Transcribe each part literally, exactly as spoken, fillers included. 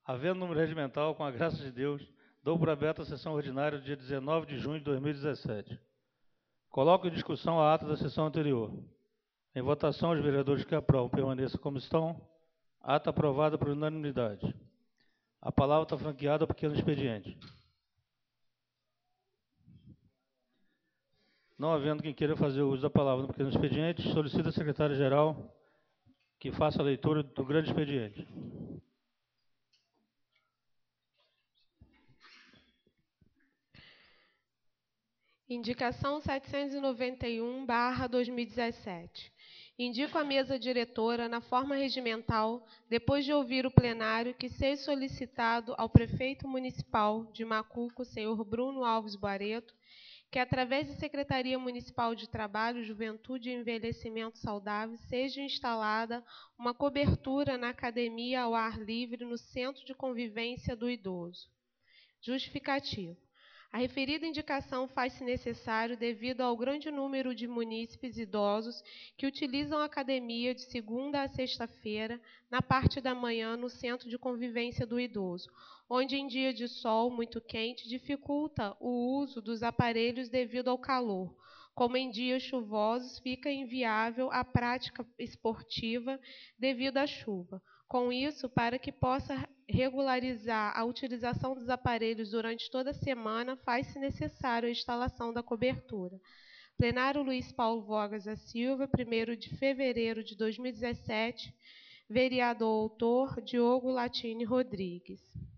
Havendo número regimental, com a graça de Deus, dou por aberta a sessão ordinária do dia dezenove de junho de dois mil e dezessete. Coloco em discussão a ata da sessão anterior. Em votação, os vereadores que aprovam permaneçam como estão. Ata aprovada por unanimidade. A palavra está franqueada ao pequeno expediente. Não havendo quem queira fazer o uso da palavra no pequeno expediente, solicito à secretária-geral que faça a leitura do grande expediente. Indicação setecentos e noventa e um barra dois mil e dezessete. Indico à mesa diretora, na forma regimental, depois de ouvir o plenário, que seja solicitado ao prefeito municipal de Macuco, senhor Bruno Alves Barreto, que, através da Secretaria Municipal de Trabalho, Juventude e Envelhecimento Saudável, seja instalada uma cobertura na academia ao ar livre no Centro de Convivência do Idoso. Justificativo. A referida indicação faz-se necessário devido ao grande número de munícipes idosos que utilizam a academia de segunda a sexta-feira, na parte da manhã, no Centro de Convivência do Idoso, onde em dia de sol muito quente dificulta o uso dos aparelhos devido ao calor. Como em dias chuvosos, fica inviável a prática esportiva devido à chuva. Com isso, para que possa regularizar a utilização dos aparelhos durante toda a semana, faz-se necessário a instalação da cobertura. Plenário Luiz Paulo Vogas da Silva, primeiro de fevereiro de dois mil e dezessete, vereador autor Diogo Latini Rodrigues.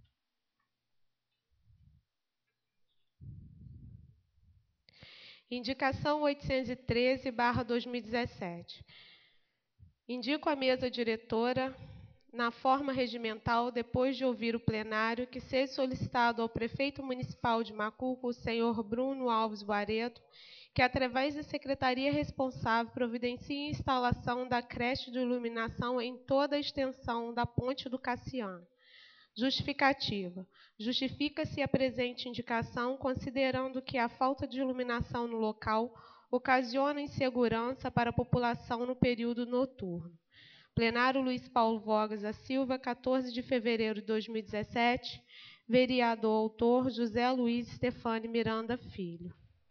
Indicação oitocentos e treze barra dois mil e dezessete. Indico à mesa diretora, na forma regimental, depois de ouvir o plenário, que seja solicitado ao prefeito municipal de Macuco, o senhor Bruno Alves Barreto, que, através da secretaria responsável, providencie a instalação da creche de iluminação em toda a extensão da Ponte do Cassiano. Justificativa. Justifica-se a presente indicação, considerando que a falta de iluminação no local ocasiona insegurança para a população no período noturno. Plenário Luiz Paulo Vogas da Silva, quatorze de fevereiro de dois mil e dezessete, vereador autor José Luiz Stefani Miranda Filho.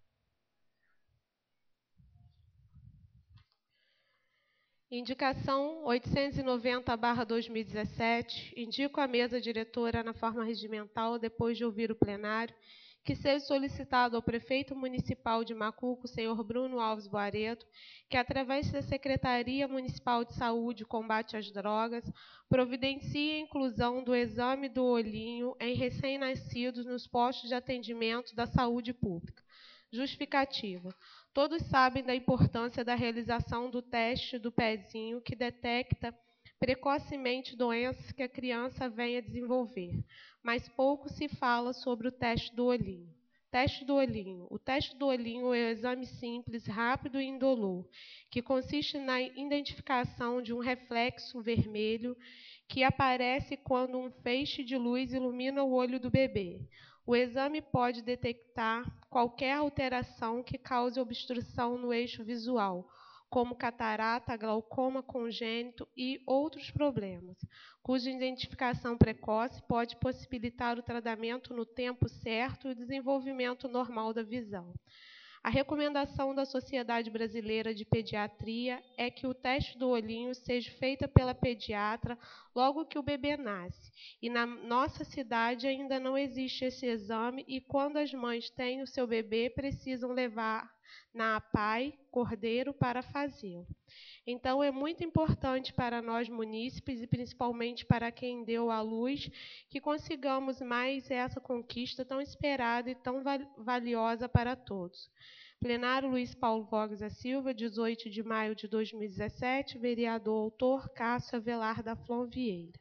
Indicação oitocentos e noventa barra dois mil e dezessete. Indico à mesa diretora, na forma regimental, depois de ouvir o plenário, que seja solicitado ao prefeito municipal de Macuco, senhor Bruno Alves Barreto, que, através da Secretaria Municipal de Saúde e Combate às Drogas, providencie a inclusão do exame do olhinho em recém-nascidos nos postos de atendimento da saúde pública. Justificativa. Todos sabem da importância da realização do teste do pezinho, que detecta precocemente doenças que a criança venha desenvolver, mas pouco se fala sobre o teste do olhinho. Teste do olhinho. O teste do olhinho é um exame simples, rápido e indolor, que consiste na identificação de um reflexo vermelho que aparece quando um feixe de luz ilumina o olho do bebê. O exame pode detectar qualquer alteração que cause obstrução no eixo visual, como catarata, glaucoma congênito e outros problemas, cuja identificação precoce pode possibilitar o tratamento no tempo certo e o desenvolvimento normal da visão. A recomendação da Sociedade Brasileira de Pediatria é que o teste do olhinho seja feito pela pediatra logo que o bebê nasce. E na nossa cidade ainda não existe esse exame e quando as mães têm o seu bebê, precisam levar na APAE Cordeiro para fazê-lo. Então, é muito importante para nós munícipes e principalmente para quem deu à luz que consigamos mais essa conquista tão esperada e tão valiosa para todos. Plenário Luiz Paulo Vogas da Silva, dezoito de maio de dois mil e dezessete, vereador autor Cássio Avelar da Flon Vieira.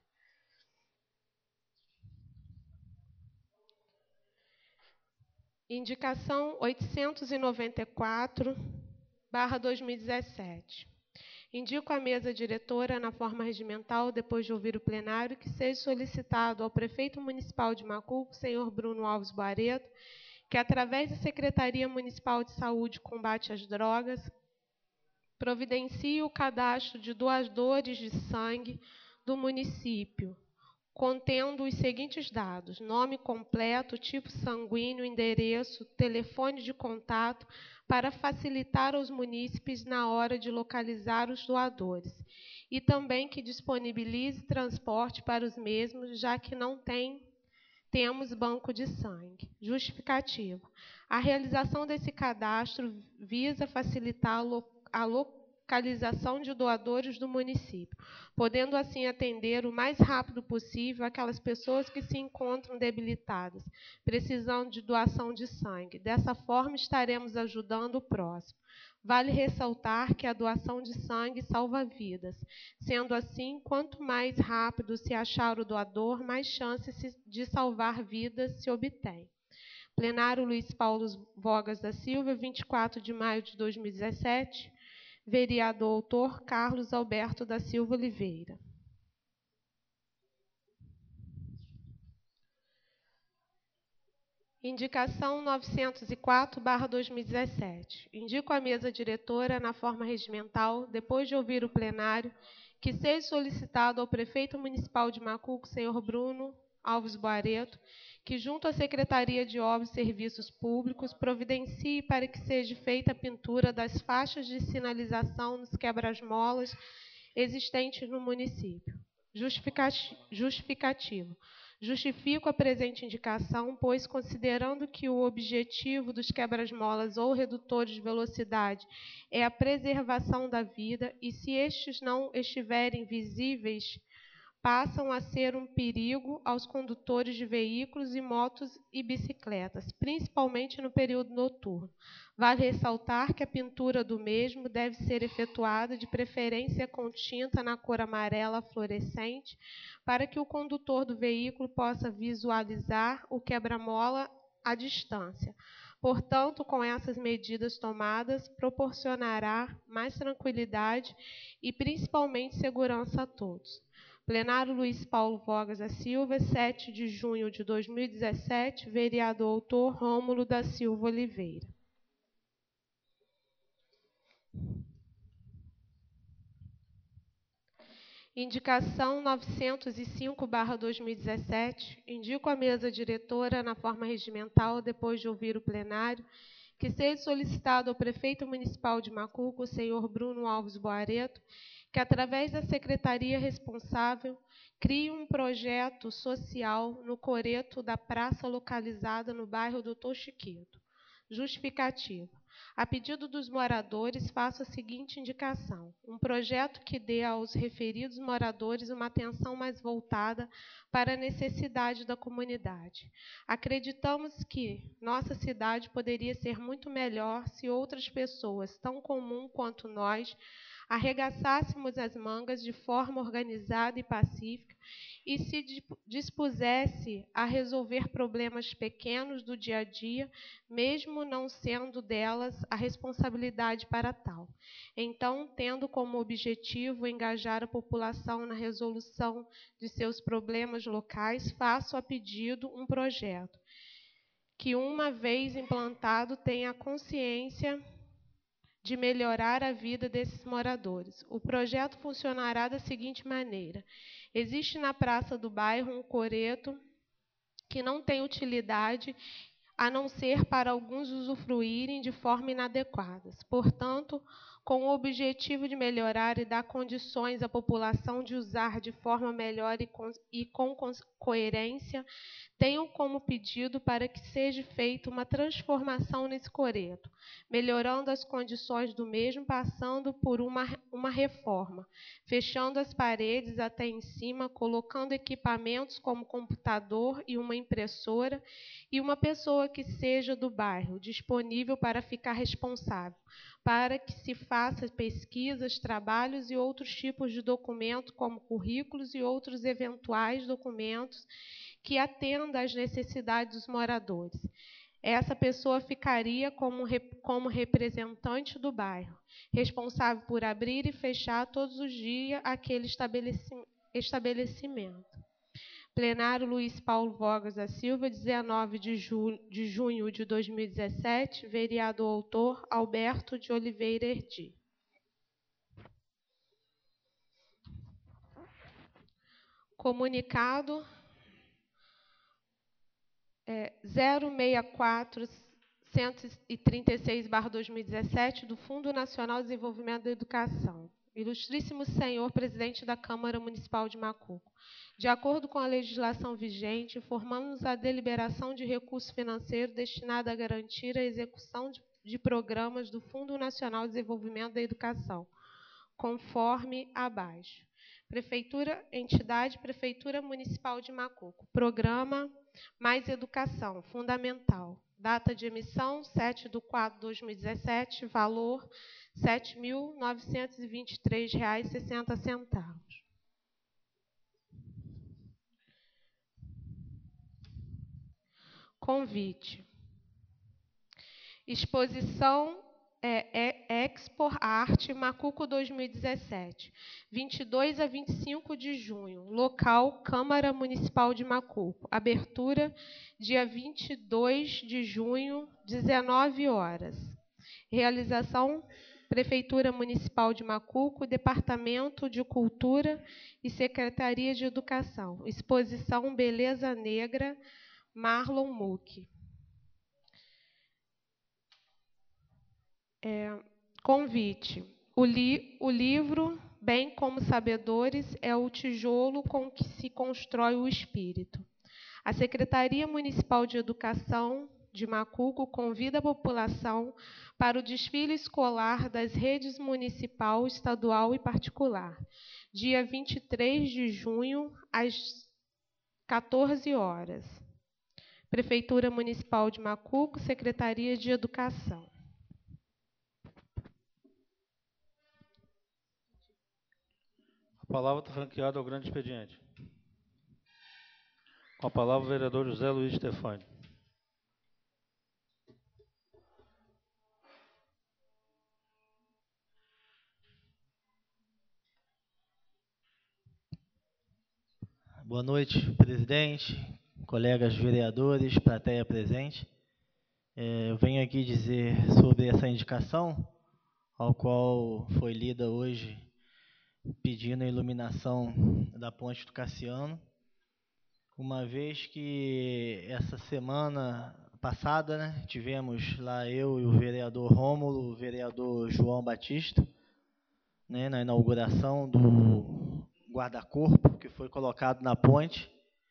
Indicação oitocentos e noventa e quatro barra dois mil e dezessete. Indico à mesa diretora, na forma regimental, depois de ouvir o plenário, que seja solicitado ao prefeito municipal de Macuco, senhor Bruno Alves Barreto, que, através da Secretaria Municipal de Saúde e Combate às Drogas, providencie o cadastro de doadores de sangue do município, contendo os seguintes dados: nome completo, tipo sanguíneo, endereço, telefone de contato, para facilitar aos munícipes na hora de localizar os doadores, e também que disponibilize transporte para os mesmos, já que não tem, temos banco de sangue. Justificativa. A realização desse cadastro visa facilitar a, lo, a localização de doadores do município, podendo assim atender o mais rápido possível aquelas pessoas que se encontram debilitadas, precisando de doação de sangue. Dessa forma, estaremos ajudando o próximo. Vale ressaltar que a doação de sangue salva vidas. Sendo assim, quanto mais rápido se achar o doador, mais chances de salvar vidas se obtém. Plenário Luiz Paulo Vogas da Silva, vinte e quatro de maio de dois mil e dezessete. Vereador autor Carlos Alberto da Silva Oliveira. Indicação novecentos e quatro barra dois mil e dezessete. Indico à mesa diretora, na forma regimental, depois de ouvir o plenário, que seja solicitado ao prefeito municipal de Macuco, senhor Bruno Alves Boareto, que, junto à Secretaria de Obras e Serviços Públicos, providencie para que seja feita a pintura das faixas de sinalização nos quebra-molas existentes no município. Justificati- Justificativo. Justifico a presente indicação, pois, considerando que o objetivo dos quebra-molas ou redutores de velocidade é a preservação da vida, e se estes não estiverem visíveis, passam a ser um perigo aos condutores de veículos e motos e bicicletas, principalmente no período noturno. Vale ressaltar que a pintura do mesmo deve ser efetuada de preferência com tinta na cor amarela fluorescente, para que o condutor do veículo possa visualizar o quebra-mola à distância. Portanto, com essas medidas tomadas, proporcionará mais tranquilidade e principalmente segurança a todos. Plenário Luiz Paulo Vogas da Silva, sete de junho de dois mil e dezessete, vereador autor Rômulo da Silva Oliveira. Indicação novecentos e cinco barra dois mil e dezessete. Indico à mesa diretora, na forma regimental, depois de ouvir o plenário, que seja solicitado ao prefeito municipal de Macuco, senhor Bruno Alves Boareto, que, através da secretaria responsável, crie um projeto social no coreto da praça localizada no bairro Doutor Chiquito. Justificativa. A pedido dos moradores, faço a seguinte indicação: um projeto que dê aos referidos moradores uma atenção mais voltada para a necessidade da comunidade. Acreditamos que nossa cidade poderia ser muito melhor se outras pessoas, tão comuns quanto nós, arregaçássemos as mangas de forma organizada e pacífica e se dispusesse a resolver problemas pequenos do dia a dia, mesmo não sendo delas a responsabilidade para tal. Então, tendo como objetivo engajar a população na resolução de seus problemas locais, faço a pedido um projeto que, uma vez implantado, tenha a consciência de melhorar a vida desses moradores. O projeto funcionará da seguinte maneira: existe na praça do bairro um coreto que não tem utilidade a não ser para alguns usufruírem de forma inadequada. Portanto, com o objetivo de melhorar e dar condições à população de usar de forma melhor e com, e com coerência, tenho como pedido para que seja feita uma transformação nesse coreto, melhorando as condições do mesmo, passando por uma, uma reforma, fechando as paredes até em cima, colocando equipamentos como computador e uma impressora, e uma pessoa que seja do bairro, disponível para ficar responsável, para que se faça pesquisas, trabalhos e outros tipos de documentos, como currículos e outros eventuais documentos que atenda às necessidades dos moradores. Essa pessoa ficaria como, como representante do bairro, responsável por abrir e fechar todos os dias aquele estabelecimento. Plenário Luiz Paulo Vogas da Silva, dezenove de junho de dois mil e dezessete, vereador autor Alberto de Oliveira Erdi. Comunicado é, zero seis quatro, cento e trinta e seis barra dois mil e dezessete do Fundo Nacional de Desenvolvimento da Educação. Ilustríssimo senhor presidente da Câmara Municipal de Macuco, de acordo com a legislação vigente, informamos a deliberação de recurso financeiro destinado a garantir a execução de, de programas do Fundo Nacional de Desenvolvimento da Educação, conforme abaixo. Prefeitura, entidade, Prefeitura Municipal de Macuco. Programa Mais Educação, fundamental. Data de emissão, sete de quatro de dois mil e dezessete, valor sete mil novecentos e vinte e três reais e sessenta centavos. Convite. Exposição é, é Expo Arte Macuco dois mil e dezessete, vinte e dois a vinte e cinco de junho. Local, Câmara Municipal de Macuco. Abertura, dia vinte e dois de junho, dezenove horas. Realização, Prefeitura Municipal de Macuco, Departamento de Cultura e Secretaria de Educação. Exposição Beleza Negra, Marlon Muck. É, convite. O, li, o livro, Bem como Sabedores, é o tijolo com que se constrói o espírito. A Secretaria Municipal de Educação de Macuco convida a população para o desfile escolar das redes municipal, estadual e particular, dia vinte e três de junho, às quatorze horas. Prefeitura Municipal de Macuco, Secretaria de Educação. A palavra está franqueada ao grande expediente. Com a palavra, o vereador José Luiz Stefani. Boa noite, presidente, colegas vereadores, plateia presente. É, eu venho aqui dizer sobre essa indicação, ao qual foi lida hoje, pedindo a iluminação da ponte do Cassiano, uma vez que essa semana passada, né, tivemos lá eu e o vereador Rômulo, o vereador João Batista, né, na inauguração do guarda-corpo que foi colocado na ponte,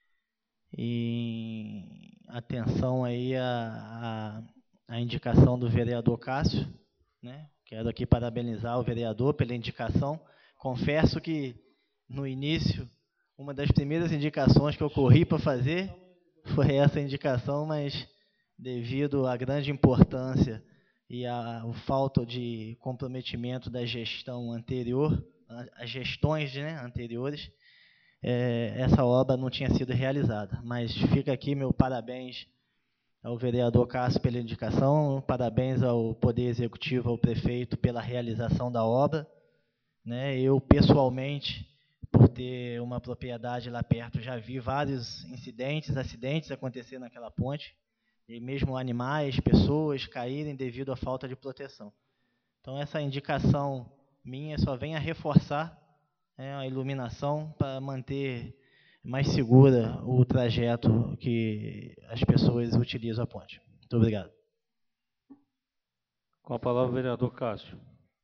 e atenção aí a, a, a indicação do vereador Cássio, né? Quero aqui parabenizar o vereador pela indicação. Confesso que no início, uma das primeiras indicações que eu corri para fazer foi essa indicação, mas devido à grande importância e à falta de comprometimento da gestão anterior, as gestões, né, anteriores, é, essa obra não tinha sido realizada. Mas fica aqui meu parabéns ao vereador Cássio pela indicação, parabéns ao Poder Executivo, ao prefeito, pela realização da obra. Né? Eu, pessoalmente, por ter uma propriedade lá perto, já vi vários incidentes, acidentes acontecer naquela ponte, e mesmo animais, pessoas caírem devido à falta de proteção. Então, essa indicação minha só vem a reforçar, né, a iluminação para manter mais segura o trajeto que as pessoas utilizam a ponte. Muito obrigado. Com a palavra, o vereador Cássio.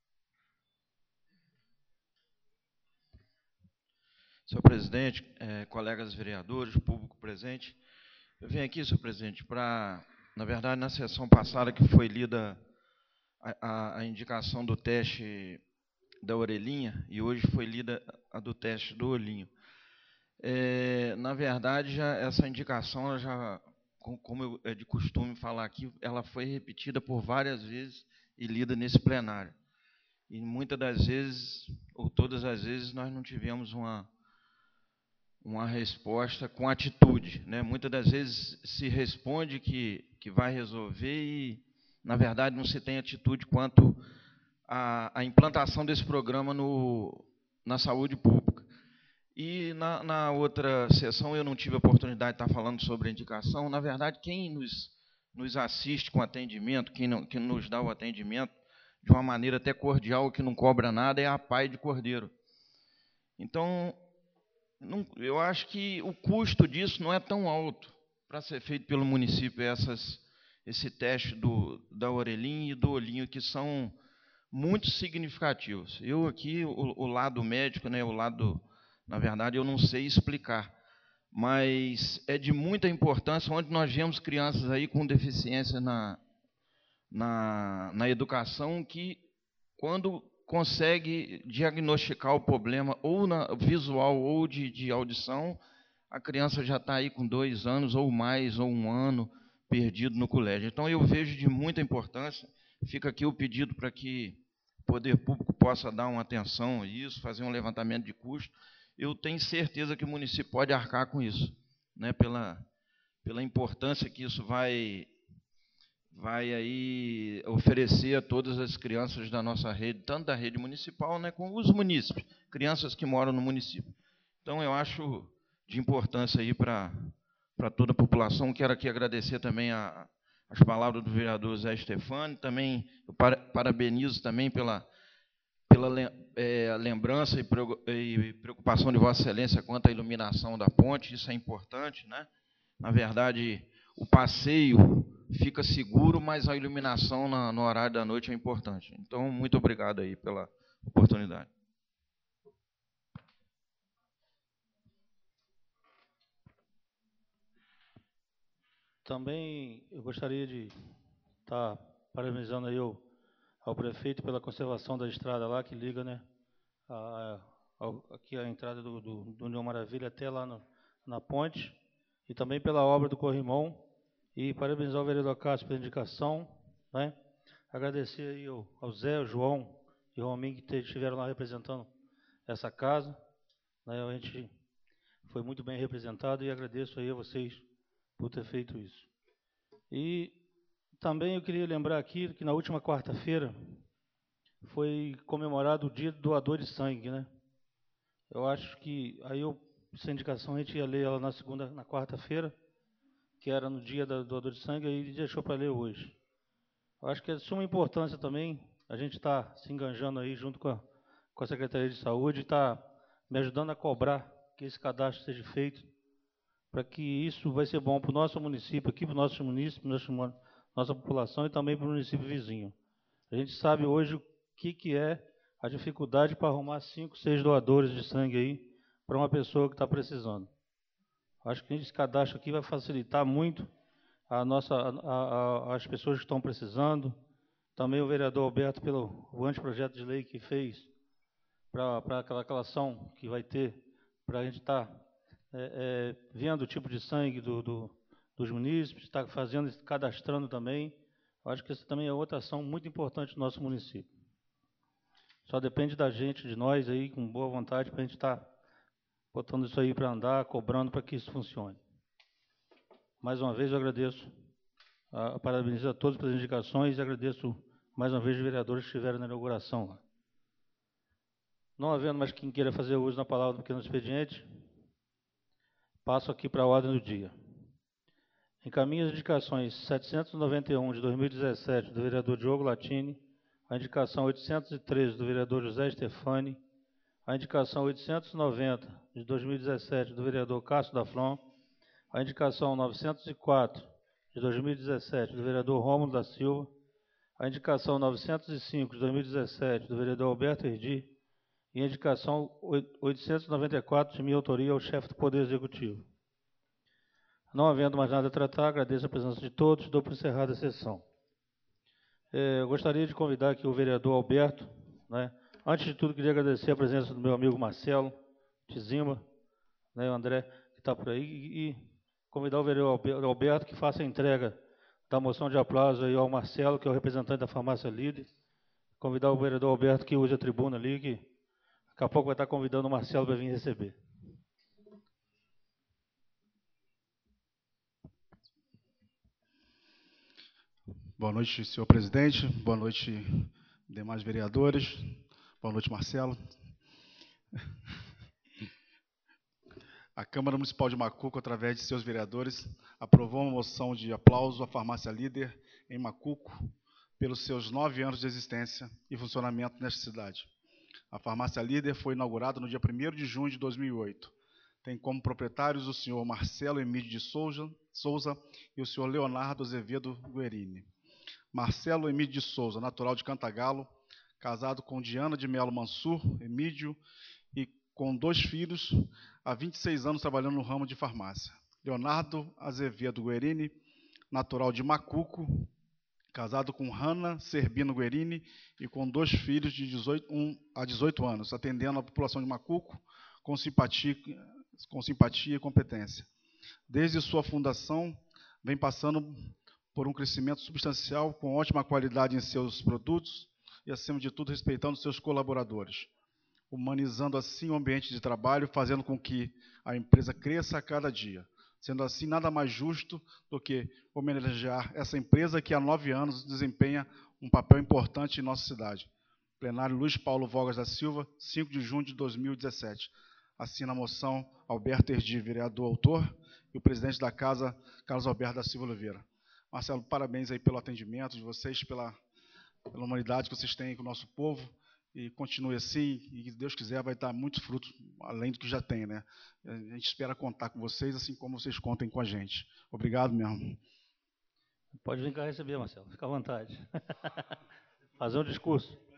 Senhor presidente, eh, colegas vereadores, público presente, eu venho aqui, senhor presidente, para, na verdade, na sessão passada que foi lida a, a, a indicação do teste da orelhinha, e hoje foi lida a do teste do olhinho. É, na verdade, já, essa indicação, ela já, como eu, é de costume falar aqui, ela foi repetida por várias vezes e lida nesse plenário. E muitas das vezes, ou todas as vezes, nós não tivemos uma, uma resposta com atitude. Né? Muitas das vezes se responde que, que vai resolver e, na verdade, não se tem atitude quanto à, à implantação desse programa no, na saúde pública. E na, na outra sessão eu não tive a oportunidade de estar falando sobre a indicação. Na verdade, quem nos, nos assiste com atendimento, quem, não, quem nos dá o atendimento de uma maneira até cordial, que não cobra nada, é a Pai de Cordeiro. Então, não, eu acho que o custo disso não é tão alto para ser feito pelo município, essas, esse teste do, da orelhinha e do olhinho, que são muito significativos. Eu aqui, o, o lado médico, né, o lado, na verdade, eu não sei explicar, mas é de muita importância, onde nós vemos crianças aí com deficiência na, na, na educação, que quando consegue diagnosticar o problema ou na visual ou de, de audição, a criança já está aí com dois anos ou mais, ou um ano perdido no colégio. Então, eu vejo de muita importância. Fica aqui o pedido para que o poder público possa dar uma atenção a isso, fazer um levantamento de custo. Eu tenho certeza que o município pode arcar com isso, né, pela, pela importância que isso vai, vai aí oferecer a todas as crianças da nossa rede, tanto da rede municipal, né, como os munícipes, crianças que moram no município. Então, eu acho de importância aí para para toda a população. Quero aqui agradecer também a, as palavras do vereador Zé Stefani, também eu para, parabenizo também pela, pela é, lembrança e preocupação de Vossa Excelência quanto à iluminação da ponte, isso é importante, né? Na verdade, o passeio fica seguro, mas a iluminação na, no horário da noite é importante. Então, muito obrigado aí pela oportunidade. Também eu gostaria de estar parabenizando aí o, ao prefeito pela conservação da estrada lá, que liga, né, a, a, aqui a entrada do, do, do União Maravilha até lá no, na ponte, e também pela obra do Corrimão, e parabenizar o vereador Cássio pela indicação, né, agradecer aí ao, ao Zé, ao João e ao Rominho que estiveram lá representando essa casa, né, a gente foi muito bem representado e agradeço aí a vocês por ter feito isso. E também eu queria lembrar aqui que na última quarta-feira foi comemorado o dia do doador de sangue, né? Eu acho que aí eu, essa indicação a gente ia ler ela na segunda, na quarta-feira, que era no dia do doador de sangue, aí deixou para ler hoje. Eu acho que é de suma importância também a gente estar tá se enganjando aí junto com a, com a Secretaria de Saúde, está me ajudando a cobrar que esse cadastro seja feito, para que isso vai ser bom para o nosso município, aqui para o nosso município, nossa, nossa população e também para o município vizinho. A gente sabe hoje o que, que é a dificuldade para arrumar cinco, seis doadores de sangue aí para uma pessoa que está precisando. Acho que esse cadastro aqui vai facilitar muito a nossa, a, a, as pessoas que estão precisando. Também o vereador Alberto, pelo o anteprojeto de lei que fez para aquela, aquela ação que vai ter, para a gente estar... Tá, É, é, vendo o tipo de sangue do, do, dos munícipes, está fazendo, cadastrando também. Acho que essa também é outra ação muito importante do nosso município. Só depende da gente, de nós aí, com boa vontade, para a gente estar tá botando isso aí para andar, cobrando para que isso funcione. Mais uma vez eu agradeço, a, parabenizo a todos pelas indicações e agradeço mais uma vez os vereadores que estiveram na inauguração lá. Não havendo mais quem queira fazer uso da palavra do pequeno expediente, passo aqui para a ordem do dia. Encaminho as indicações setecentos e noventa e um de dois mil e dezessete do vereador Diogo Latini, a indicação oitocentos e treze do vereador José Stefani, a indicação oitocentos e noventa de dois mil e dezessete do vereador Cássio Dafron, a indicação novecentos e quatro de dois mil e dezessete do vereador Rômulo da Silva, a indicação novecentos e cinco de dois mil e dezessete do vereador Alberto Herdi e a indicação oitocentos e noventa e quatro de minha autoria ao chefe do Poder Executivo. Não havendo mais nada a tratar, agradeço a presença de todos e dou por encerrada a sessão. É, eu gostaria de convidar aqui o vereador Alberto, né? Antes de tudo, queria agradecer a presença do meu amigo Marcelo Tizima, né, o André, que está por aí, e, e convidar o vereador Alberto que faça a entrega da moção de aplauso aí ao Marcelo, que é o representante da farmácia Líder. Convidar o vereador Alberto que use a tribuna ali, que daqui a pouco vai estar convidando o Marcelo para vir receber. Boa noite, senhor presidente. Boa noite, demais vereadores. Boa noite, Marcelo. A Câmara Municipal de Macuco, através de seus vereadores, aprovou uma moção de aplauso à farmácia Líder em Macuco pelos seus nove anos de existência e funcionamento nesta cidade. A farmácia Líder foi inaugurada no dia primeiro de junho de dois mil e oito. tem como proprietários o senhor Marcelo Emídio de Souza, Souza e o senhor Leonardo Azevedo Guerini. Marcelo Emídio de Souza, natural de Cantagalo, casado com Diana de Melo Mansur Emídio e com dois filhos, há vinte e seis anos trabalhando no ramo de farmácia. Leonardo Azevedo Guerini, natural de Macuco, casado com Hanna Serbino Guerini e com dois filhos de dezoito, um a dezoito anos, atendendo a população de Macuco com simpatia, com simpatia e competência. Desde sua fundação, vem passando por um crescimento substancial, com ótima qualidade em seus produtos e, acima de tudo, respeitando seus colaboradores, humanizando assim o ambiente de trabalho, fazendo com que a empresa cresça a cada dia. Sendo assim, nada mais justo do que homenagear essa empresa que há nove anos desempenha um papel importante em nossa cidade. Plenário Luiz Paulo Vogas da Silva, cinco de junho de dois mil e dezessete. Assina a moção Alberto Erdi, vereador autor, e o presidente da Casa, Carlos Alberto da Silva Oliveira. Marcelo, parabéns aí pelo atendimento de vocês, pela, pela humanidade que vocês têm com o nosso povo, e continue assim, e se Deus quiser vai dar muito fruto, além do que já tem, né? A gente espera contar com vocês, assim como vocês contem com a gente. Obrigado mesmo. Pode vir cá receber, Marcelo, fica à vontade. Fazer um discurso.